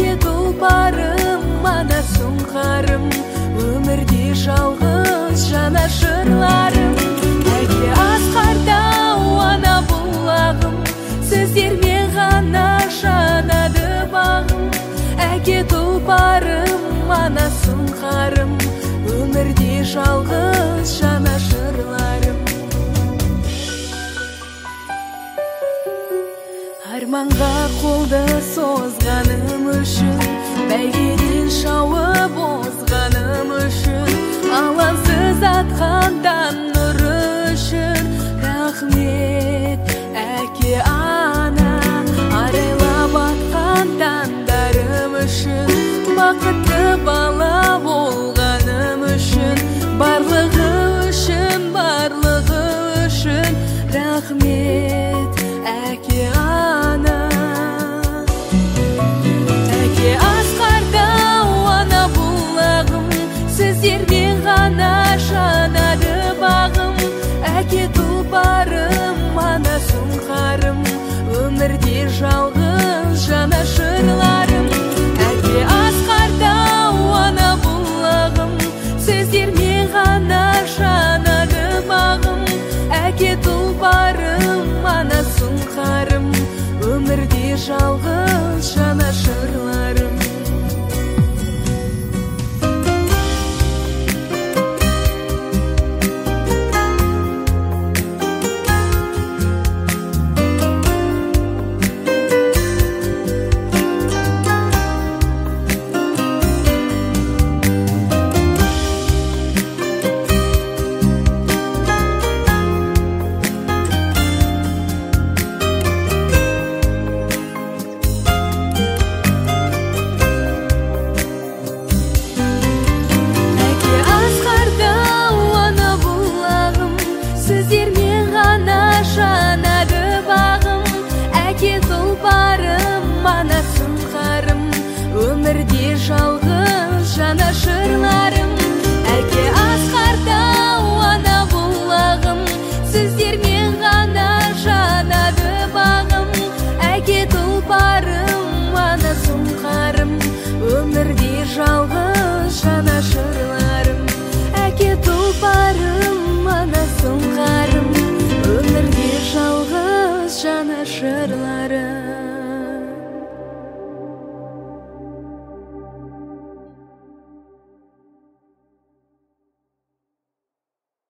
әке тұлпарым, ана сұңқарым, өмірде жалғыз жанашырларым. Әке асқарда ана бұлағым, сіздермен ғана жанады бағым. Әке тұлпарым, ана сұңқарым, өмірде жалғыз жанашырларым. Арманға қолды созғаным үшін, бәйгеден шауып озғаным үшін, алаңсыз атқандан нұр үшін рахмет әке ана. Арайлап атқан таңдарым үшін, бақытты бала болғаным үшін, барлығы үшін рахмет әке ана. Әке асқарда ана бұлағым, сіздермен ғана жанады бағым. Әке тұлпарым, ана сұңқарым, өмірде жалғыз жанашырларым. Әке асқарда ана бұлағым, сіздермен ғана жанады бағым. Әке тұлпарым, ана сұңқарым, өмірде жалғыз жанашырларым. Сіздермен ғана жанады бағым. Әке тұлпарым, ана сұңқарым, өмірде жалғыз